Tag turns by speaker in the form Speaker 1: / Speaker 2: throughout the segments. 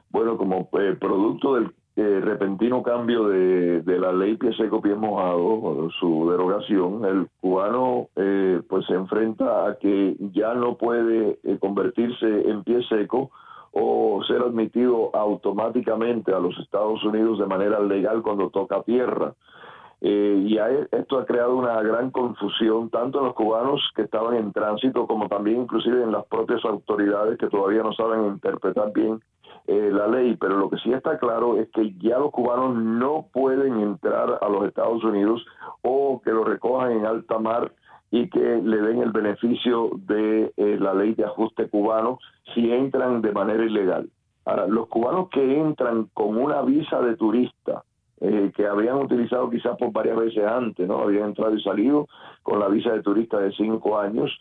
Speaker 1: Bueno, como producto del repentino cambio de la ley Pie Seco, Pie Mojado, o su derogación, el cubano pues se enfrenta a que ya no puede convertirse en pie seco o ser admitido automáticamente a los Estados Unidos de manera legal cuando toca tierra. Esto ha creado una gran confusión tanto en los cubanos que estaban en tránsito como también inclusive en las propias autoridades que todavía no saben interpretar bien la ley, pero lo que sí está claro es que ya los cubanos no pueden entrar a los Estados Unidos o que lo recojan en alta mar y que le den el beneficio de la ley de ajuste cubano si entran de manera ilegal. Ahora, los cubanos que entran con una visa de turista, que habían utilizado quizás por varias veces antes, ¿no? Habían entrado y salido con la visa de turista de 5 años,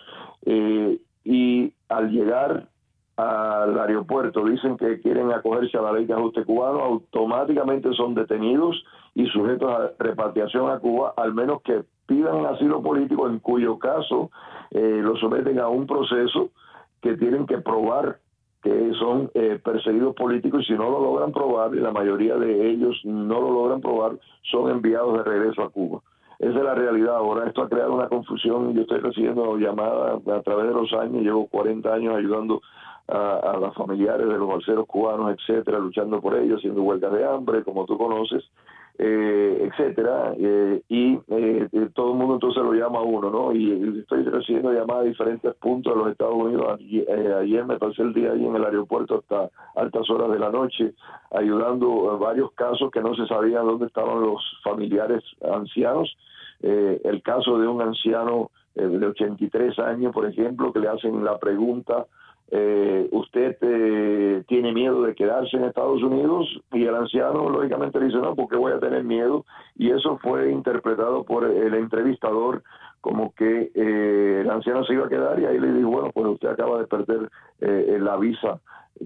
Speaker 1: y al llegar al aeropuerto dicen que quieren acogerse a la ley de ajuste cubano, automáticamente son detenidos y sujetos a repatriación a Cuba, al menos que pidan asilo político, en cuyo caso lo someten a un proceso que tienen que probar que son perseguidos políticos, y si no lo logran probar, y la mayoría de ellos no lo logran probar, son enviados de regreso a Cuba. Esa es la realidad ahora. Esto ha creado una confusión. Yo estoy recibiendo llamadas a través de los años, llevo 40 años ayudando a las familiares de los balseros cubanos, etcétera, luchando por ellos, haciendo huelgas de hambre, como tú conoces, etcétera, todo el mundo entonces lo llama a uno, ¿no? Y estoy recibiendo llamadas de diferentes puntos de los Estados Unidos. Ayer me pasé el día ahí en el aeropuerto hasta altas horas de la noche, ayudando a varios casos que no se sabía dónde estaban los familiares ancianos. El caso de un anciano de 83 años, por ejemplo, que le hacen la pregunta: ¿usted tiene miedo de quedarse en Estados Unidos? Y el anciano lógicamente dice: no, porque voy a tener miedo. Y eso fue interpretado por el entrevistador como que el anciano se iba a quedar, y ahí le dijo: bueno, pues usted acaba de perder la visa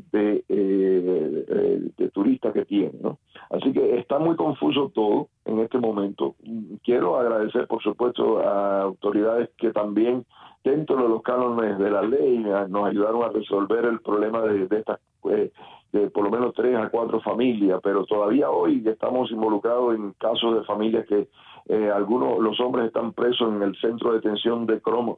Speaker 1: de turista que tiene, ¿no? Así que está muy confuso todo en este momento. Quiero agradecer, por supuesto, a autoridades que también, dentro de los cánones de la ley, nos ayudaron a resolver el problema de estas, de por lo menos 3 a 4 familias, pero todavía hoy estamos involucrados en casos de familias que los hombres están presos en el centro de detención de Crom,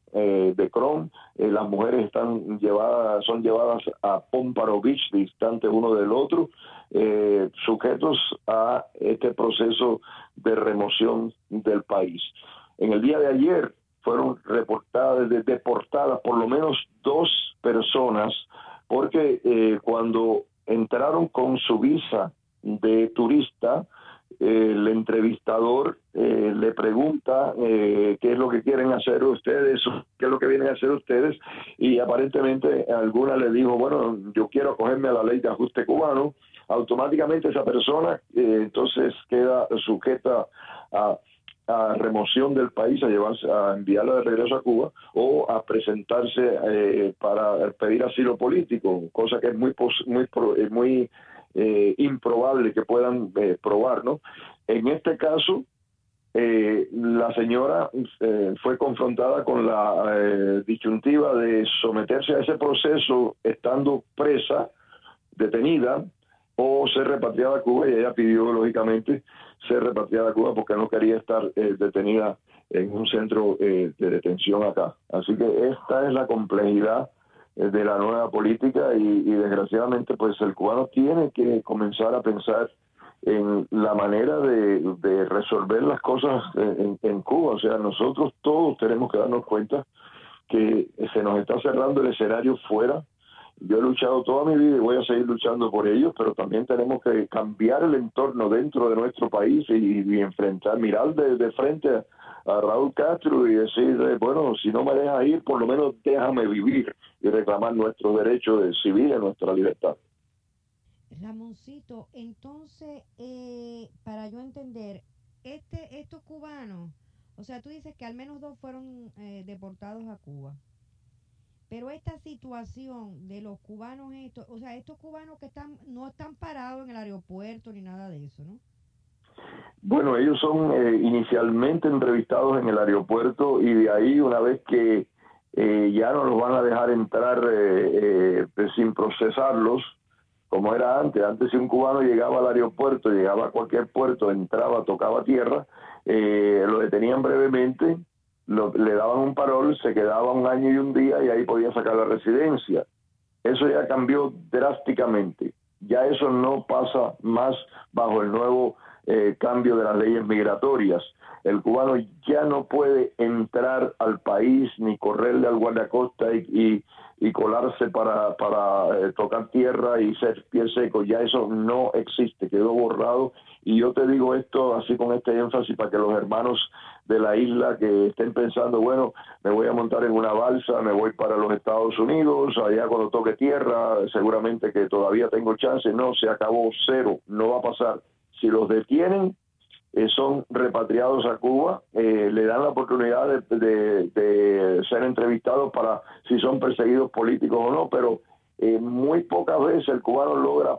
Speaker 1: las mujeres son llevadas a Pompano Beach, distantes uno del otro, sujetos a este proceso de remoción del país. En el día de ayer fueron deportadas por lo menos 2 personas, porque cuando entraron con su visa de turista, el entrevistador le pregunta qué es lo que quieren hacer ustedes, qué es lo que vienen a hacer ustedes, y aparentemente alguna le dijo: bueno, yo quiero acogerme a la ley de ajuste cubano. Automáticamente esa persona entonces queda sujeta a remoción del país, a enviarla de regreso a Cuba, o a presentarse para pedir asilo político, cosa que es muy improbable que puedan probar, ¿no? En este caso, la señora fue confrontada con la disyuntiva de someterse a ese proceso estando presa, detenida, o ser repatriada a Cuba, y ella pidió lógicamente ser repatriada a Cuba porque no quería estar detenida en un centro de detención acá. Así que esta es la complejidad de la nueva política, y desgraciadamente pues el cubano tiene que comenzar a pensar en la manera de resolver las cosas en Cuba. O sea, nosotros todos tenemos que darnos cuenta que se nos está cerrando el escenario fuera. Yo he luchado toda mi vida y voy a seguir luchando por ellos, pero también tenemos que cambiar el entorno dentro de nuestro país y enfrentar, mirar de frente a Raúl Castro y decir: bueno, si no me dejas ir, por lo menos déjame vivir y reclamar nuestros derechos civiles, nuestra libertad.
Speaker 2: Ramoncito, entonces, para yo entender, estos cubanos, o sea, tú dices que al menos 2 fueron deportados a Cuba. Pero esta situación de los cubanos, o sea, estos cubanos que no están parados en el aeropuerto ni nada de eso, ¿no?
Speaker 1: Bueno, ellos son inicialmente entrevistados en el aeropuerto, y de ahí, una vez que ya no los van a dejar entrar sin procesarlos, como era antes. Antes, si un cubano llegaba al aeropuerto, llegaba a cualquier puerto, entraba, tocaba tierra, lo detenían brevemente, le daban un parol, se quedaba un año y un día y ahí podía sacar la residencia. Eso ya cambió drásticamente. Ya eso no pasa más bajo el nuevo cambio de las leyes migratorias. El cubano ya no puede entrar al país ni correrle al guardacosta y colarse para tocar tierra y ser pie seco. Ya eso no existe, quedó borrado. Y yo te digo esto así con este énfasis para que los hermanos de la isla que estén pensando, bueno, me voy a montar en una balsa, me voy para los Estados Unidos, allá cuando toque tierra, seguramente que todavía tengo chance. No, se acabó, cero, no va a pasar. Si los detienen, son repatriados a Cuba, le dan la oportunidad de ser entrevistados para si son perseguidos políticos o no, pero muy pocas veces el cubano logra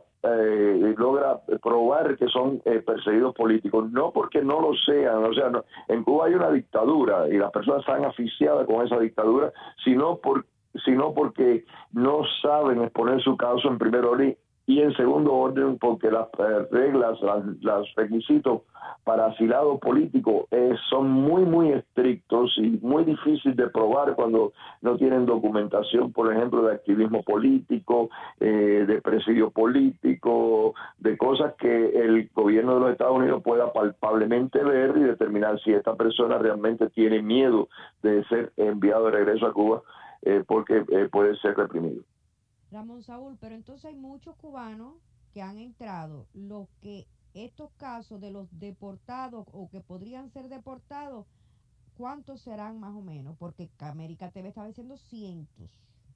Speaker 1: probar que son perseguidos políticos, no porque no lo sean, o sea, no, en Cuba hay una dictadura y las personas están asfixiadas con esa dictadura, sino porque no saben exponer su caso en primer orden y en segundo orden porque las reglas, los requisitos para asilado político son muy estrictos y muy difíciles de probar cuando no tienen documentación, por ejemplo, de activismo político, de presidio político, de cosas que el gobierno de los Estados Unidos pueda palpablemente ver y determinar si esta persona realmente tiene miedo de ser enviado de regreso a Cuba porque puede ser reprimido.
Speaker 2: Ramón Saúl, pero entonces hay muchos cubanos que han entrado, los que estos casos de los deportados o que podrían ser deportados, ¿cuántos serán más o menos? Porque América TV estaba diciendo cientos.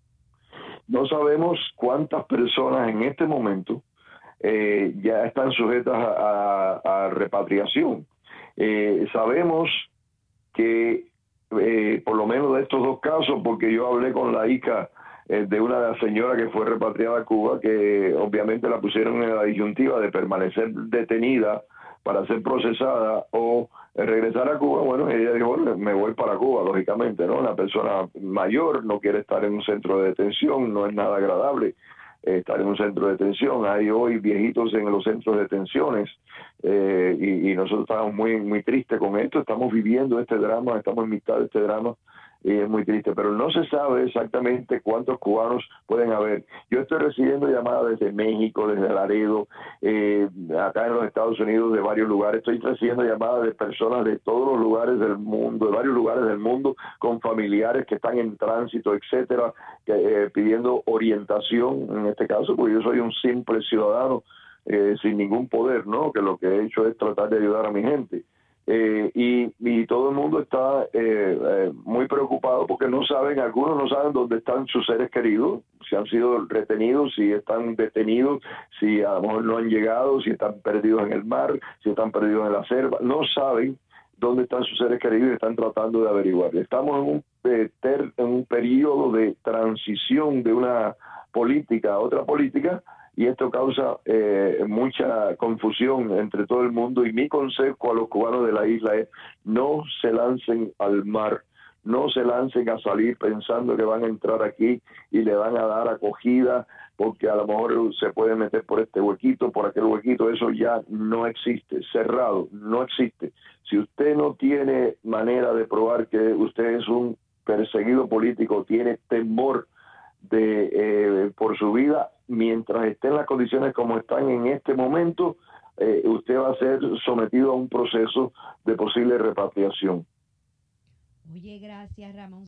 Speaker 1: No sabemos cuántas personas en este momento ya están sujetas a repatriación. Sabemos que por lo menos de estos dos casos, porque yo hablé con la hija de una señora que fue repatriada a Cuba, que obviamente la pusieron en la disyuntiva de permanecer detenida para ser procesada o regresar a Cuba. Bueno, ella dijo, bueno, me voy para Cuba, lógicamente, ¿no? Una persona mayor no quiere estar en un centro de detención, no es nada agradable estar en un centro de detención. Hay hoy viejitos en los centros de detenciones y nosotros estamos muy tristes con esto, estamos viviendo este drama, estamos en mitad de este drama y es muy triste, pero no se sabe exactamente cuántos cubanos pueden haber. Yo estoy recibiendo llamadas desde México, desde Laredo, acá en los Estados Unidos, de varios lugares. Estoy recibiendo llamadas de personas de todos los lugares del mundo, de varios lugares del mundo, con familiares que están en tránsito, etcétera, pidiendo orientación, en este caso, porque yo soy un simple ciudadano sin ningún poder, ¿no? Que lo que he hecho es tratar de ayudar a mi gente. Y todo el mundo está muy preocupado porque no saben, algunos no saben dónde están sus seres queridos, si han sido retenidos, si están detenidos, si a lo mejor no han llegado, si están perdidos en el mar, si están perdidos en la selva, no saben dónde están sus seres queridos y están tratando de averiguar. Estamos en un periodo de transición de una política a otra política, y esto causa mucha confusión entre todo el mundo, y mi consejo a los cubanos de la isla es: no se lancen al mar, no se lancen a salir pensando que van a entrar aquí y le van a dar acogida, porque a lo mejor se pueden meter por este huequito, por aquel huequito. Eso ya no existe, cerrado, no existe. Si usted no tiene manera de probar que usted es un perseguido político, tiene temor por su vida, mientras esté en las condiciones como están en este momento, usted va a ser sometido a un proceso de posible repatriación.
Speaker 2: Oye, gracias, Ramón.